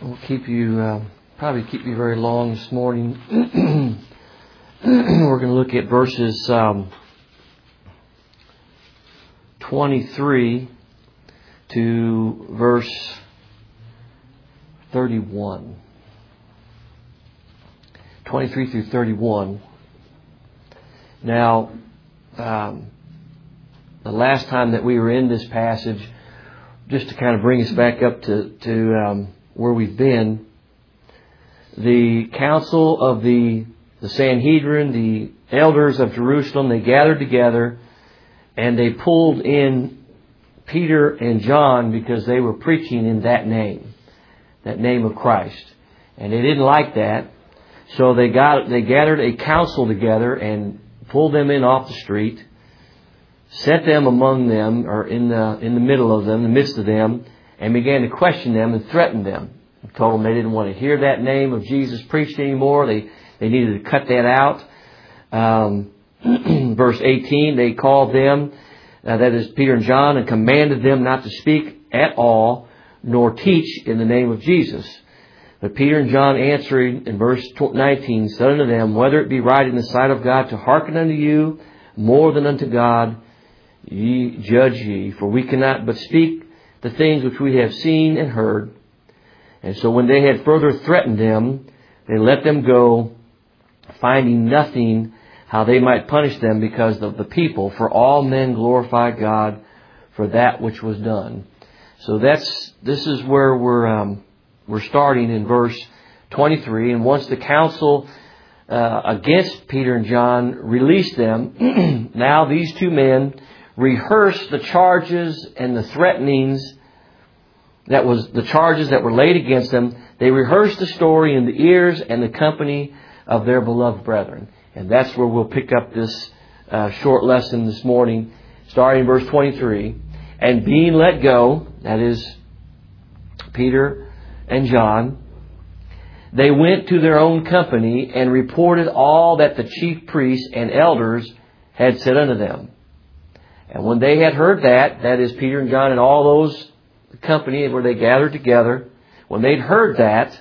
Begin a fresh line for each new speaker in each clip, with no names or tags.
We'll probably keep you very long this morning. We're going to look at verses 23 to verse 31. 23 through 31. Now, the last time that we were in this passage, just to kind of bring us back up to where we've been, the council of the Sanhedrin, the elders of Jerusalem, they gathered together and they pulled in Peter and John because they were preaching in that name of Christ. And they didn't like that. So they gathered a council together and pulled them in off the street, set them among them, or in the middle of them, the midst of them, and began to question them and threaten them. Told them they didn't want to hear that name of Jesus preached anymore. They needed to cut that out. Verse 18, they called them, that is Peter and John, and commanded them not to speak at all, nor teach in the name of Jesus. But Peter and John answering in verse 19, said unto them, whether it be right in the sight of God to hearken unto you more than unto God, ye judge ye. For we cannot but speak the things which we have seen and heard. And so when they had further threatened them, they let them go, finding nothing how they might punish them because of the people. For all men glorify God for that which was done. So this is where we're starting in verse 23. And once the council against Peter and John released them, now these two men rehearsed the charges and the threatenings the charges that were laid against them. They rehearsed the story in the ears and the company of their beloved brethren. And that's where we'll pick up this short lesson this morning, starting in verse 23. And being let go, that is Peter and John, they went to their own company and reported all that the chief priests and elders had said unto them. And when they had heard that is Peter and John and all those company where they gathered together, when they'd heard that,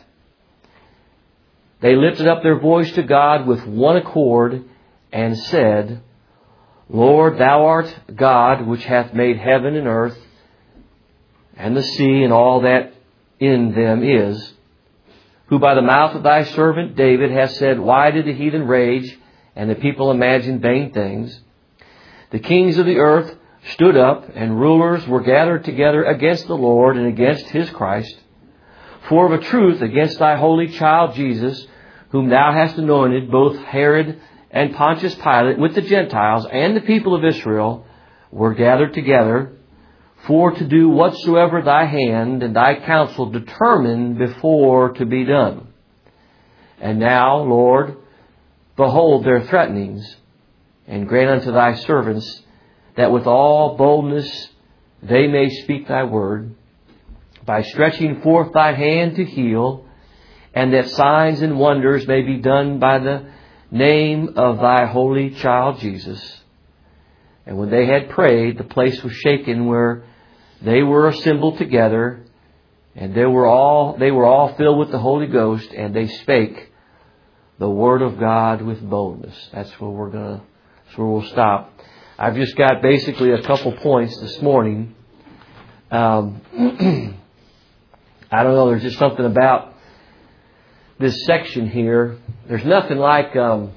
they lifted up their voice to God with one accord and said, Lord, thou art God, which hath made heaven and earth and the sea and all that in them is, who by the mouth of thy servant David hath said, why did the heathen rage and the people imagine vain things? The kings of the earth stood up, and rulers were gathered together against the Lord and against His Christ. For of a truth against thy holy child Jesus, whom thou hast anointed, both Herod and Pontius Pilate with the Gentiles and the people of Israel were gathered together, for to do whatsoever thy hand and thy counsel determined before to be done. And now, Lord, behold their threatenings, and grant unto thy servants that with all boldness they may speak thy word, by stretching forth thy hand to heal, and that signs and wonders may be done by the name of thy holy child Jesus. And when they had prayed, the place was shaken where they were assembled together, and they were all filled with the Holy Ghost, and they spake the word of God with boldness. That's where we'll stop. I've just got basically a couple points this morning. I don't know, there's just something about this section here. There's nothing like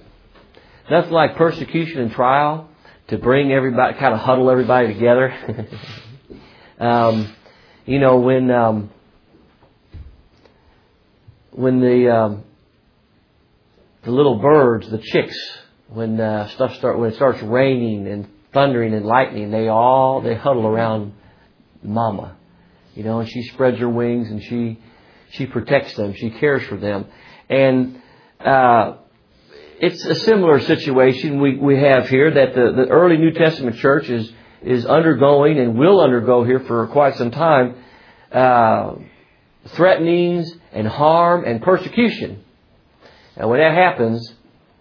persecution and trial to bring everybody, kind of huddle everybody together. When the little birds, the chicks, when it starts raining and thundering and lightning, they huddle around Mama, and she spreads her wings and she protects them, she cares for them, and it's a similar situation we have here that the early New Testament church is undergoing and will undergo here for quite some time, threatenings and harm and persecution. And when that happens,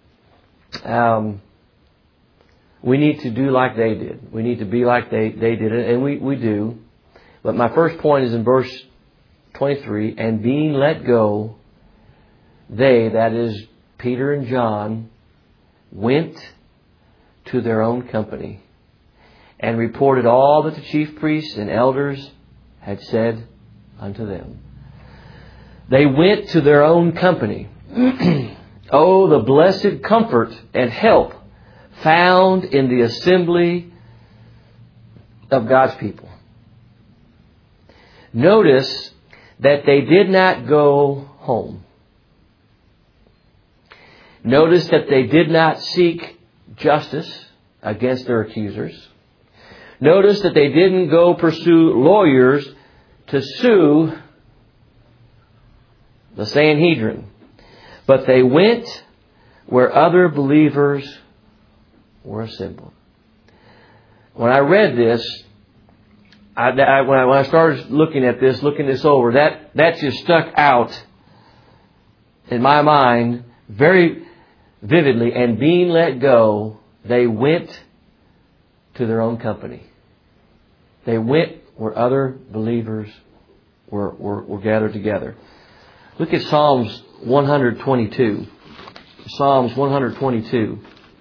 we need to do like they did. We need to be like they did it, and we do. But my first point is in verse 23, and being let go, they, that is Peter and John, went to their own company and reported all that the chief priests and elders had said unto them. They went to their own company. Oh, the blessed comfort and help found in the assembly of God's people. Notice that they did not go home. Notice that they did not seek justice against their accusers. Notice that they didn't go pursue lawyers to sue the Sanhedrin. But they went where other believers were assembled. When I read this, when I started looking this over, that just stuck out in my mind very vividly. And being let go, they went to their own company. They went where other believers were gathered together. Look at Psalms 122. Psalms 122.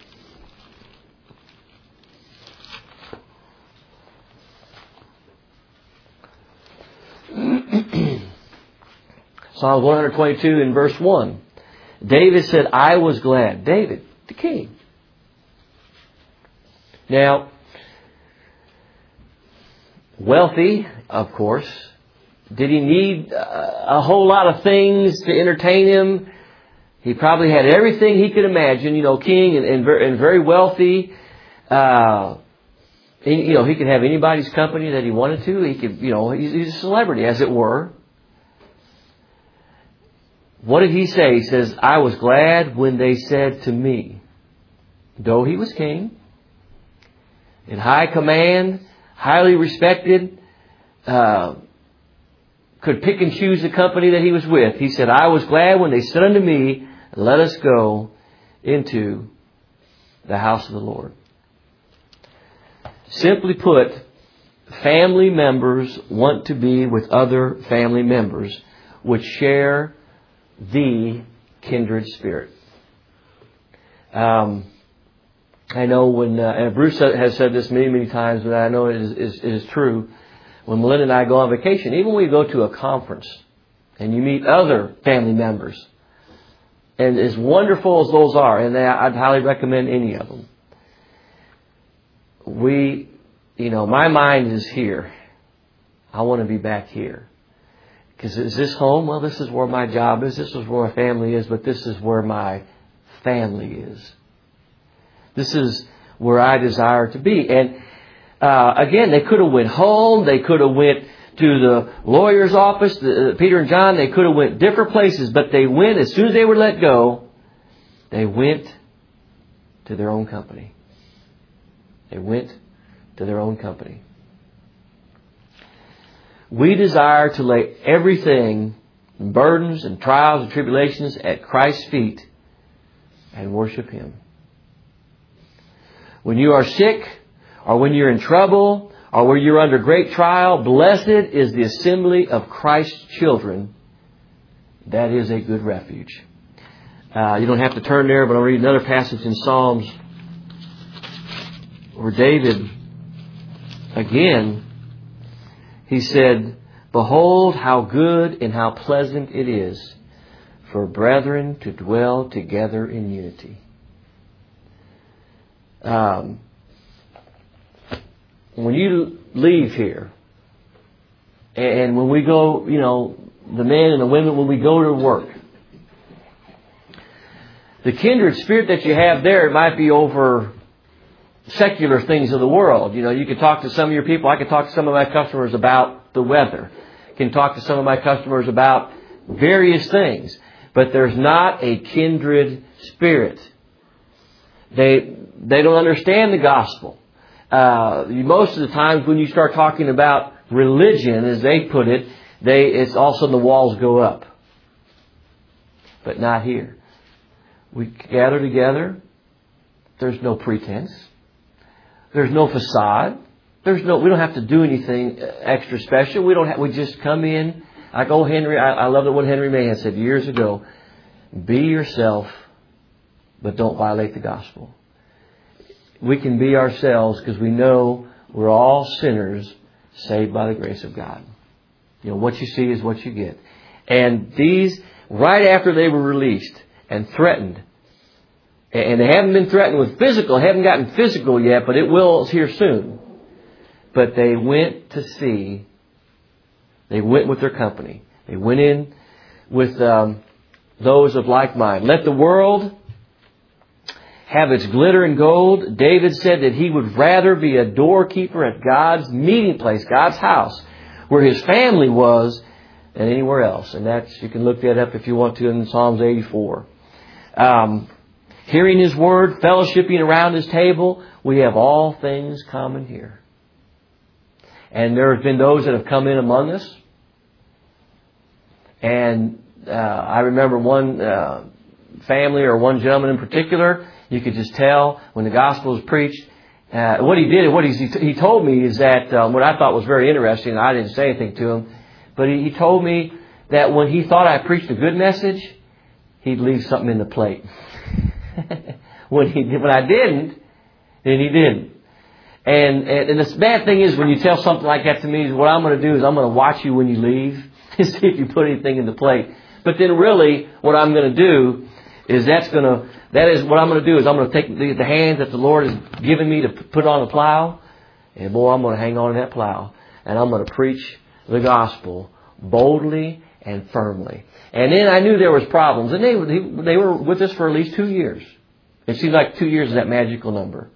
Psalms 122 in verse 1. David said, I was glad. David, the king. Now, wealthy, of course. Did he need a whole lot of things to entertain him? He probably had everything he could imagine. King and very wealthy. He could have anybody's company that he wanted to. He could, he's a celebrity, as it were. What did he say? He says, I was glad when they said to me, though he was king, in high command, highly respected, could pick and choose the company that he was with. He said, I was glad when they said unto me, let us go into the house of the Lord. Simply put, family members want to be with other family members which share the kindred spirit. I know when, and Bruce has said this many times, but I know it is true. When Melinda and I go on vacation, even when we go to a conference and you meet other family members, and as wonderful as those are, and I'd highly recommend any of them, my mind is here. I want to be back here. Because is this home? Well, this is where my job is. This is where my family is. But this is where my family is. This is where I desire to be. And again, they could have went home. They could have went to the lawyer's office. Peter and John, they could have went different places. But they went, as soon as they were let go, they went to their own company. They went to their own company. We desire to lay everything, burdens and trials and tribulations at Christ's feet and worship Him. When you are sick, or when you're in trouble, or when you're under great trial, blessed is the assembly of Christ's children. That is a good refuge. You don't have to turn there, but I'll read another passage in Psalms where David, again, he said, behold how good and how pleasant it is for brethren to dwell together in unity. When you leave here, and when we go, the men and the women, when we go to work, the kindred spirit that you have there, it might be over secular things of the world. You can talk to some of your people. I can talk to some of my customers about the weather. I can talk to some of my customers about various things. But there's not a kindred spirit. They don't understand the gospel. Most of the times when you start talking about religion, as they put it, it's all of a sudden the walls go up. But not here. We gather together. There's no pretense. There's no facade. We don't have to do anything extra special. We just come in like old Henry, I love what Henry Mahan said years ago. Be yourself, but don't violate the gospel. We can be ourselves because we know we're all sinners saved by the grace of God. You know, what you see is what you get. And these, right after they were released and threatened, and they haven't been threatened with physical, haven't gotten physical yet, but it will here soon. But they went to see, they went with their company. They went in with those of like mind. Let the world have its glitter and gold. David said that he would rather be a doorkeeper at God's meeting place, God's house, where his family was, than anywhere else. And that's, you can look that up if you want to in Psalms 84. Hearing His Word, fellowshipping around His table, we have all things common here. And there have been those that have come in among us. And I remember one family or one gentleman in particular, you could just tell when the gospel was preached. What he did, what he told me is that what I thought was very interesting, and I didn't say anything to him, but he told me that when he thought I preached a good message, he'd leave something in the plate. When I didn't, then he didn't. And the bad thing is when you tell something like that to me, is what I'm going to do is I'm going to watch you when you leave to see if you put anything in the plate. But then really what I'm going to do is what I'm going to do is I'm going to take the hand that the Lord has given me to put on the plow, and boy, I'm going to hang on to that plow, and I'm going to preach the gospel boldly and firmly. And then I knew there was problems, and they were with us for at least 2 years. It seemed like 2 years is that magical number.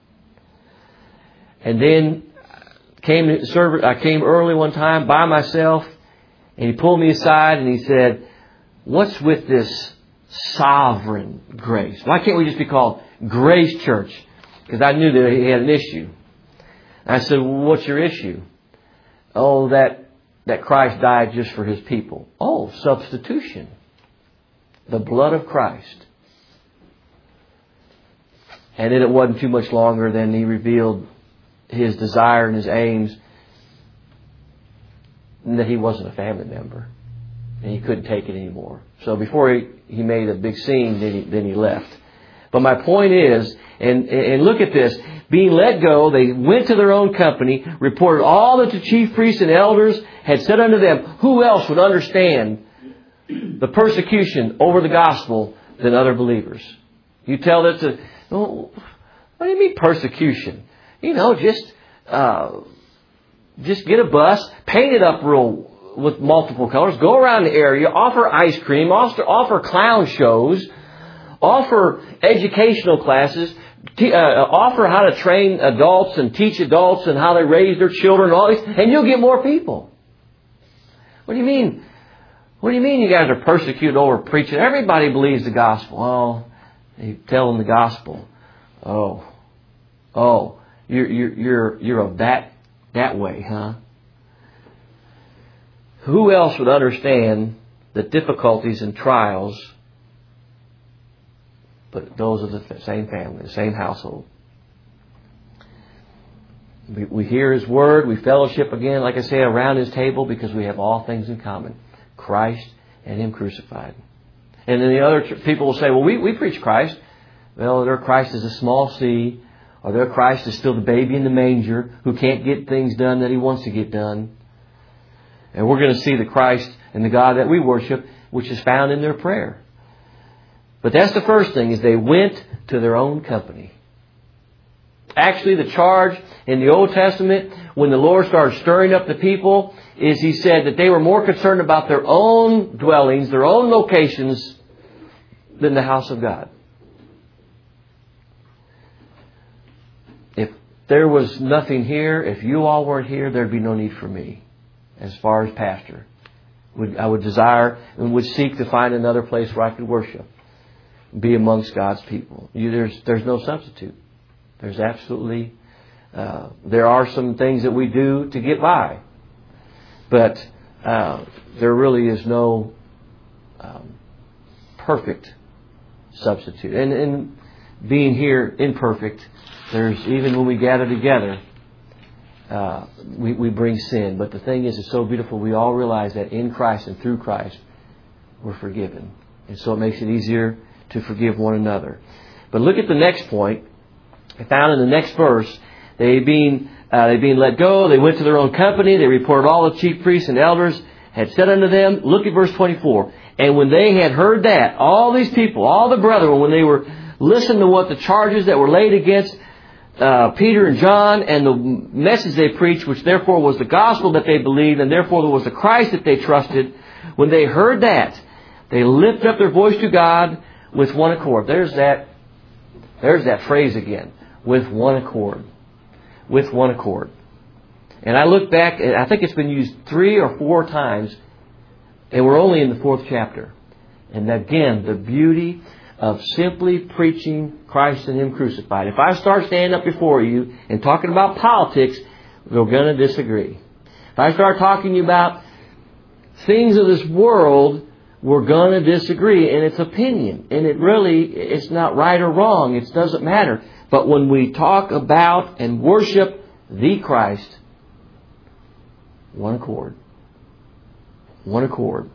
And then I came early one time by myself, and he pulled me aside and he said, "What's with this sovereign grace? Why can't we just be called Grace Church?" Because I knew that he had an issue. And I said, "Well, what's your issue?" "Oh, that Christ died just for His people." "Oh, substitution. The blood of Christ." And then it wasn't too much longer than he revealed his desire and his aims, and that he wasn't a family member. And he couldn't take it anymore. So before he made a big scene, then he left. But my point is, and look at this, being let go, they went to their own company, reported all that the chief priests and elders had said unto them. Who else would understand the persecution over the gospel than other believers? You tell that to, oh, what do you mean persecution? You know, just get a bus, paint it up with multiple colors, go around the area, offer ice cream, offer clown shows, offer educational classes, offer how to train adults and teach adults and how they raise their children and all these, and you'll get more people. What do you mean? What do you mean you guys are persecuted over preaching? Everybody believes the gospel. Oh, you tell them the gospel. Oh, you're of that way, huh? Who else would understand the difficulties and trials but those of the same family, the same household? We hear His Word, we fellowship again, like I say, around His table because we have all things in common. Christ and Him crucified. And then the other people will say, well, we preach Christ. Well, their Christ is a small c, or their Christ is still the baby in the manger who can't get things done that He wants to get done. And we're going to see the Christ and the God that we worship, which is found in their prayer. But that's the first thing, is they went to their own company. Actually, the charge in the Old Testament, when the Lord started stirring up the people, is He said that they were more concerned about their own dwellings, their own locations, than the house of God. If there was nothing here, if you all weren't here, there'd be no need for me as far as pastor. I would desire and would seek to find another place where I could worship, be amongst God's people. There's no substitute. There's absolutely, there are some things that we do to get by, but there really is no perfect substitute. And being here imperfect, even when we gather together, we bring sin. But the thing is, it's so beautiful. We all realize that in Christ and through Christ, we're forgiven. And so it makes it easier to forgive one another. But look at the next point. Found in the next verse, they being let go, they went to their own company, they reported all the chief priests and elders had said unto them. Look at verse 24. And when they had heard that, all these people, all the brethren, when they were listening to what the charges that were laid against Peter and John and the message they preached, which therefore was the gospel that they believed, and therefore there was the Christ that they trusted, when they heard that, they lifted up their voice to God with one accord. There's that phrase again. With one accord. With one accord. And I look back, and I think it's been used 3 or 4 times, and we're only in the 4th chapter. And again, the beauty of simply preaching Christ and Him crucified. If I start standing up before you and talking about politics, we're going to disagree. If I start talking to you about things of this world, we're going to disagree. And it's opinion. And it's not right or wrong. It doesn't matter. But when we talk about and worship the Christ, one accord. One accord.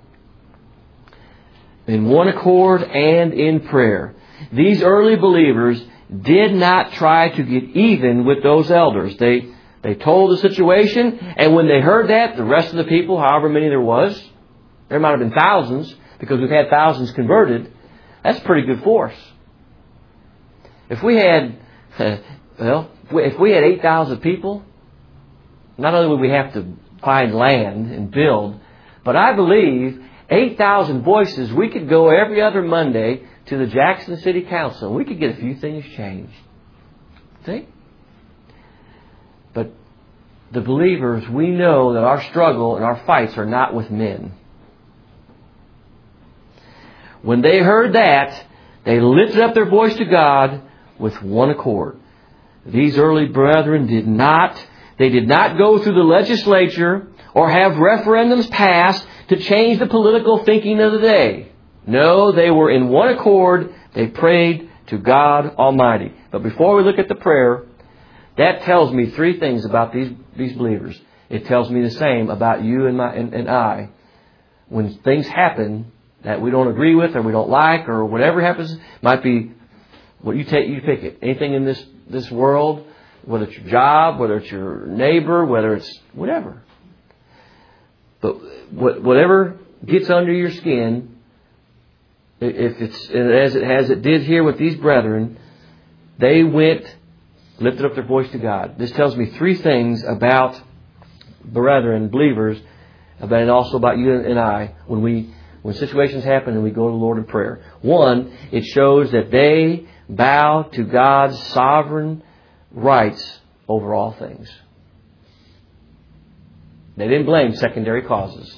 In one accord and in prayer. These early believers did not try to get even with those elders. They told the situation, and when they heard that, the rest of the people, however many there was, there might have been thousands, because we've had thousands converted, that's pretty good force. If we had, if we had 8,000 people, not only would we have to find land and build, but I believe 8,000 voices, we could go every other Monday to the Jackson City Council and we could get a few things changed. See? But the believers, we know that our struggle and our fights are not with men. When they heard that, they lifted up their voice to God with one accord. These early brethren did not go through the legislature or have referendums passed to change the political thinking of the day. No, they were in one accord. They prayed to God Almighty. But before we look at the prayer, that tells me 3 things about these believers. It tells me the same about you and I. When things happen that we don't agree with or we don't like or whatever happens, might be what you pick it. Anything in this world, whether it's your job, whether it's your neighbor, whether it's whatever. But whatever gets under your skin, if it's as it did here with these brethren, they lifted up their voice to God. This tells me 3 things about brethren, believers, and also about you and I when situations happen and we go to the Lord in prayer. 1, it shows that they bow to God's sovereign rights over all things. They didn't blame secondary causes.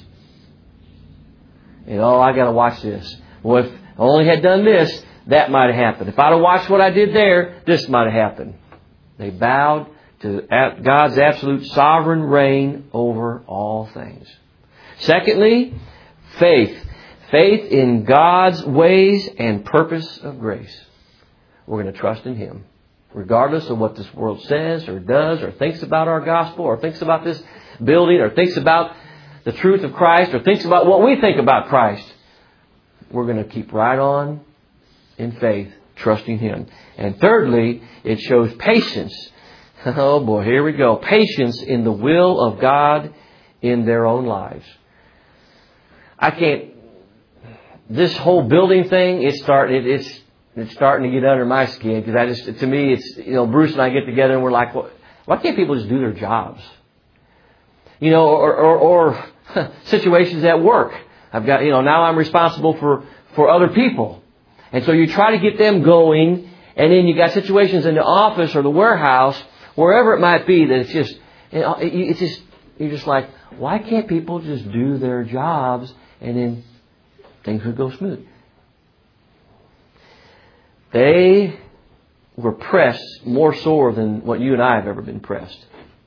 I got to watch this. Well, if I only had done this, that might have happened. If I'd have watched what I did there, this might have happened. They bowed to God's absolute sovereign reign over all things. Secondly, faith. Faith in God's ways and purpose of grace. We're going to trust in Him. Regardless of what this world says or does or thinks about our gospel or thinks about this building or thinks about the truth of Christ or thinks about what we think about Christ, we're going to keep right on in faith, trusting Him. And thirdly, it shows patience. Oh boy, here we go. Patience in the will of God in their own lives. This whole building thing, it's starting to get under my skin because to me, it's, Bruce and I get together and we're like, well, why can't people just do their jobs? Or situations at work. I've got, now I'm responsible for other people. And so you try to get them going, and then you got situations in the office or the warehouse, wherever it might be, that you're just like, why can't people just do their jobs and then things would go smooth? They were pressed more sore than what you and I have ever been pressed.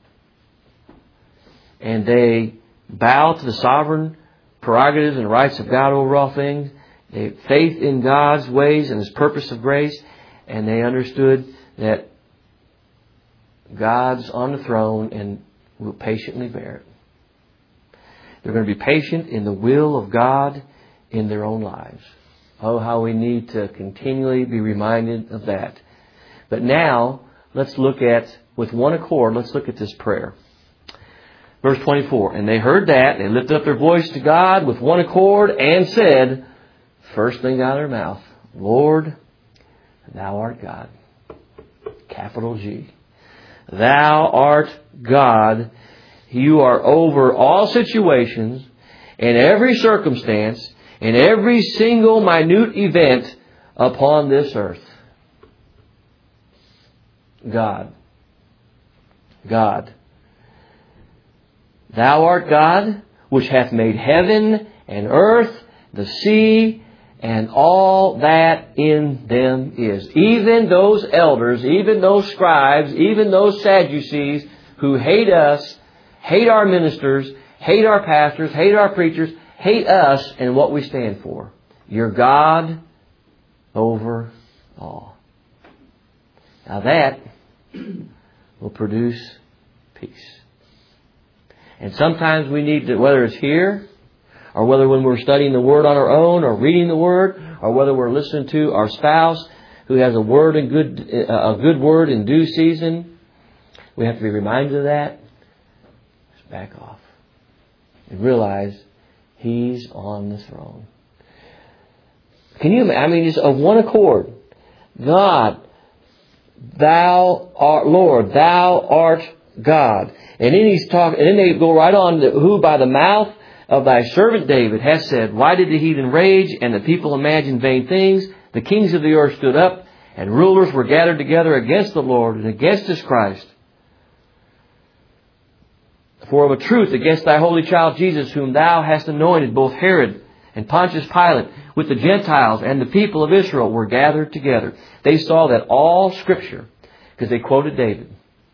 And they bowed to the sovereign prerogatives and rights of God over all things. They had faith in God's ways and His purpose of grace. And they understood that God's on the throne and will patiently bear it. They're going to be patient in the will of God in their own lives. Oh, how we need to continually be reminded of that. But now, let's look at, with one accord, let's look at this prayer. Verse 24, and they heard that, they lifted up their voice to God with one accord and said, first thing out of their mouth, Lord, Thou art God. Capital G. Thou art God. You are over all situations, in every circumstance, in every single minute event upon this earth. God. God. Thou art God, which hath made heaven and earth, the sea, and all that in them is. Even those elders, even those scribes, even those Sadducees who hate us, hate our ministers, hate our pastors, hate our preachers, hate us and what we stand for. You're God over all. Now that will produce peace. And sometimes we need to, whether it's here, or whether when we're studying the Word on our own, or reading the Word, or whether we're listening to our spouse who has a good word in due season, we have to be reminded of that. Just back off and realize He's on the throne. Can you imagine? I mean, just of one accord. God, Thou art Lord, Thou art God. And then and then they go right on to who by the mouth of Thy servant David has said, why did the heathen rage and the people imagine vain things? The kings of the earth stood up and rulers were gathered together against the Lord and against His Christ. For of a truth against Thy holy child Jesus, whom Thou hast anointed, both Herod and Pontius Pilate with the Gentiles and the people of Israel were gathered together. They saw that all Scripture, because they quoted David,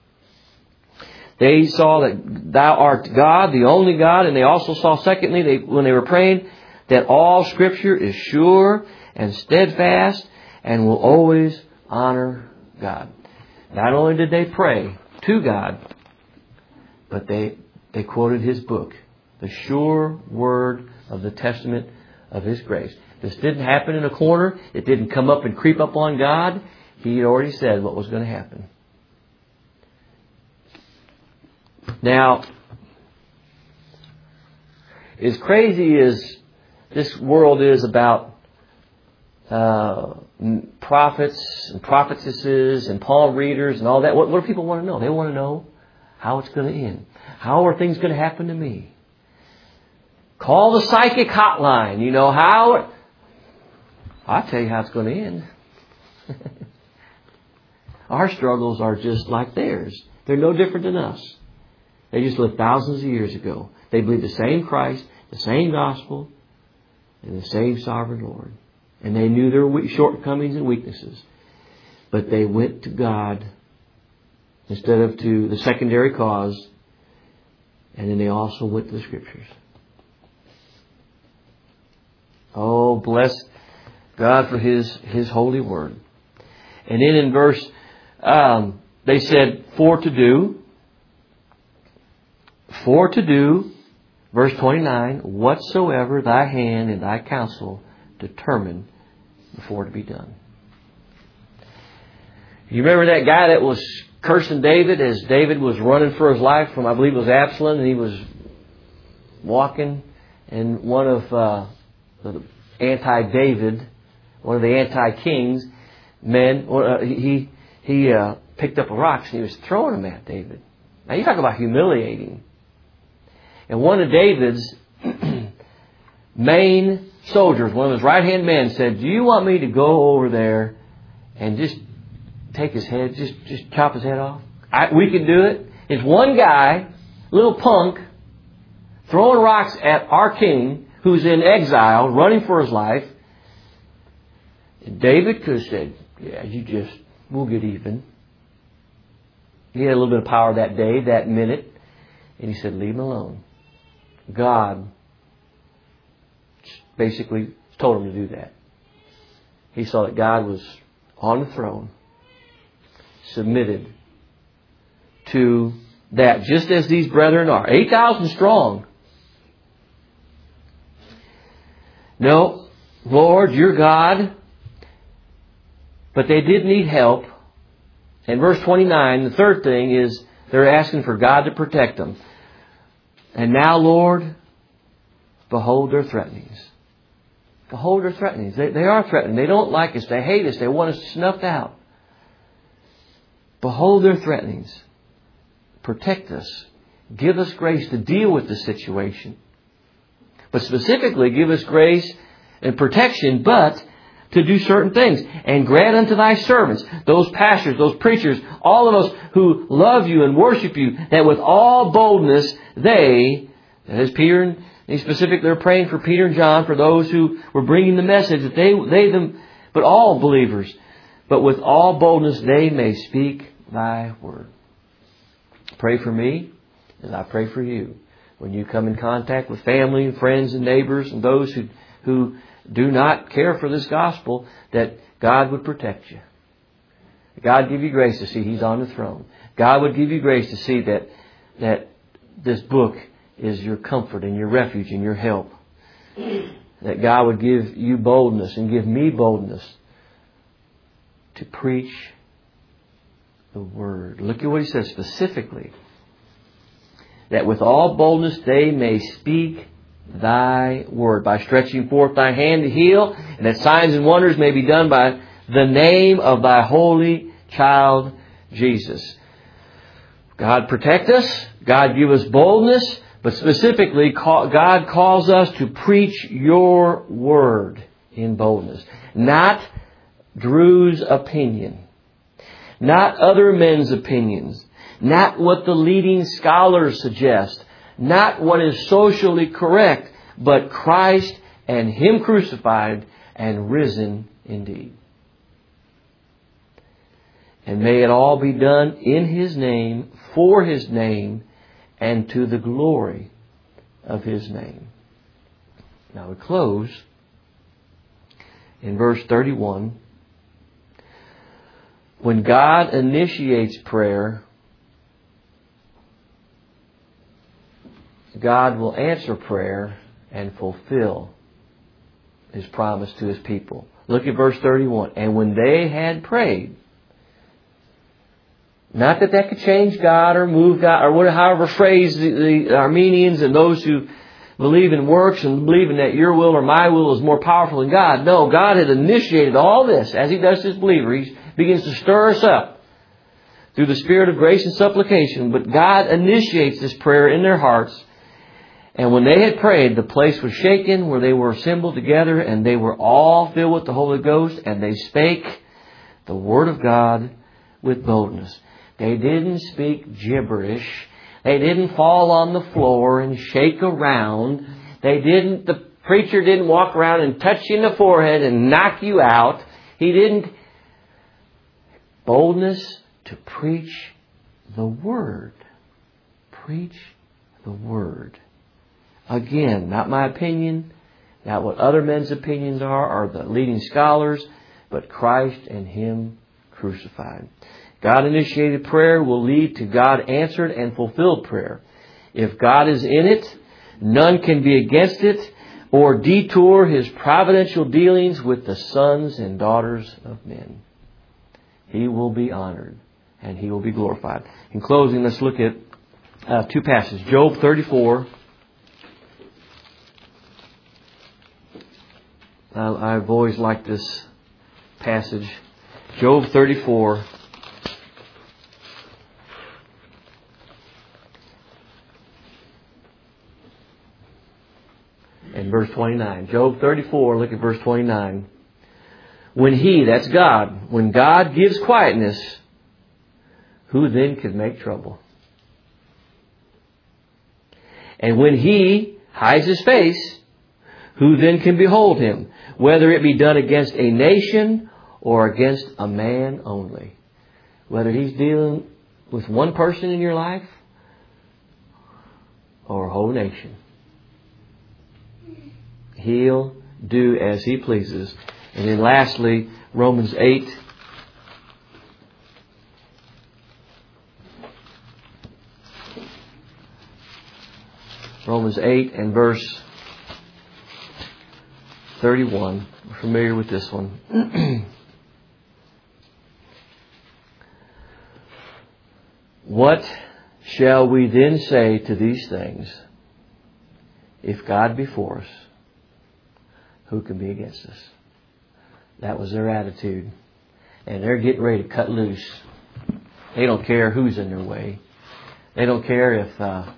they saw that Thou art God, the only God, and they also saw, secondly, when they were praying, that all Scripture is sure and steadfast and will always honor God. Not only did they pray to God, but they quoted His book, the sure word of the testament of His grace. This didn't happen in a corner. It didn't come up and creep up on God. He had already said what was going to happen. Now, as crazy as this world is about prophets and prophetesses and palm readers and all that, what do people want to know? They want to know how it's going to end. How are things going to happen to me? Call the psychic hotline. You know how? I'll tell you how it's going to end. Our struggles are just like theirs. They're no different than us. They just lived thousands of years ago. They believed the same Christ, the same gospel, and the same sovereign Lord. And they knew their shortcomings and weaknesses. But they went to God instead of to the secondary cause. And then they also went to the Scriptures. Oh, bless God for His holy word. And then in verse, they said, for to do, verse 29, whatsoever Thy hand and Thy counsel determine before to be done. You remember that guy that was cursing David as David was running for his life from, I believe it was Absalom, and he was walking, and one of the anti-David, one of the anti-kings men, he picked up a rock and he was throwing them at David. Now you talk about humiliating. And one of David's main soldiers, one of his right-hand men, said, do you want me to go over there and just take his head, just chop his head off? We can do it. It's one guy, little punk, throwing rocks at our king who's in exile, running for his life. And David could have said, yeah, we'll get even. He had a little bit of power that day, that minute. And he said, leave him alone. God basically told him to do that. He saw that God was on the throne, submitted to that just as these brethren are, 8,000 strong. No, Lord, you're God. But they did need help. In verse 29, the third thing is they're asking for God to protect them. And now, Lord, behold their threatenings. Behold their threatenings. They are threatening. They don't like us. They hate us. They want us snuffed out. Behold their threatenings. Protect us. Give us grace to deal with the situation. But specifically, give us grace and protection, but to do certain things. And grant unto thy servants, those pastors, those preachers, all of us who love you and worship you, that with all boldness they, that is Peter and specifically they're praying for Peter and John, for those who were bringing the message, that they them, but all believers, but with all boldness they may speak thy word. Pray for me as I pray for you. When you come in contact with family and friends and neighbors and those who do not care for this gospel, that God would protect you. God give you grace to see He's on the throne. God would give you grace to see that this book is your comfort and your refuge and your help. That God would give you boldness and give me boldness to preach the Word. Look at what He says specifically. That with all boldness they may speak thy word, by stretching forth thy hand to heal, and that signs and wonders may be done by the name of thy holy child Jesus. God protect us. God give us boldness. But specifically, God calls us to preach your word in boldness. Not Drew's opinion. Not other men's opinions. Not what the leading scholars suggest. Not what is socially correct. But Christ and Him crucified and risen indeed. And may it all be done in His name, for His name, and to the glory of His name. Now we close in verse 31. When God initiates prayer, God will answer prayer and fulfill His promise to His people. Look at verse 31. And when they had prayed, not that could change God or move God or however phrase the Armenians and those who believe in works and believing that your will or my will is more powerful than God. No, God had initiated all this as He does His believers. He begins to stir us up through the Spirit of grace and supplication. But God initiates this prayer in their hearts. And when they had prayed, the place was shaken where they were assembled together, and they were all filled with the Holy Ghost, and they spake the word of God with boldness. They didn't speak gibberish. They didn't fall on the floor and shake around. The preacher didn't walk around and touch you in the forehead and knock you out. He didn't. Boldness to preach the Word. Preach the Word. Again, not my opinion, not what other men's opinions are or the leading scholars, but Christ and Him crucified. God-initiated prayer will lead to God-answered and fulfilled prayer. If God is in it, none can be against it or detour His providential dealings with the sons and daughters of men. He will be honored and He will be glorified. In closing, let's look at two passages. Job 34. I've always liked this passage. Job 34. And verse 29. Job 34, look at verse 29. When He, that's God, when God gives quietness, who then could make trouble? And when He hides His face, who then can behold Him? Whether it be done against a nation or against a man only. Whether He's dealing with one person in your life or a whole nation. He'll do as He pleases. And then lastly, Romans 8. Romans 8 and verse 31. We're familiar with this one. What shall we then say to these things? If God be for us, who can be against us? That was their attitude. And they're getting ready to cut loose. They don't care who's in their way. They don't care if the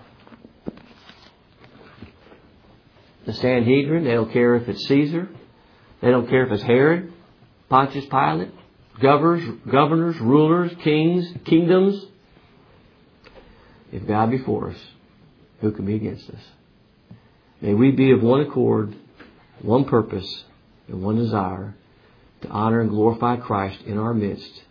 Sanhedrin. They don't care if it's Caesar. They don't care if it's Herod, Pontius Pilate, governors, rulers, kings, kingdoms. If God be for us, who can be against us? May we be of one accord, one purpose, and one desire to honor and glorify Christ in our midst.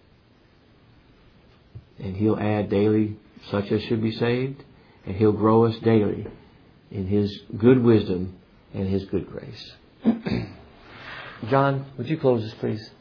And He'll add daily such as should be saved, and He'll grow us daily in His good wisdom and His good grace. John, would you close this, please?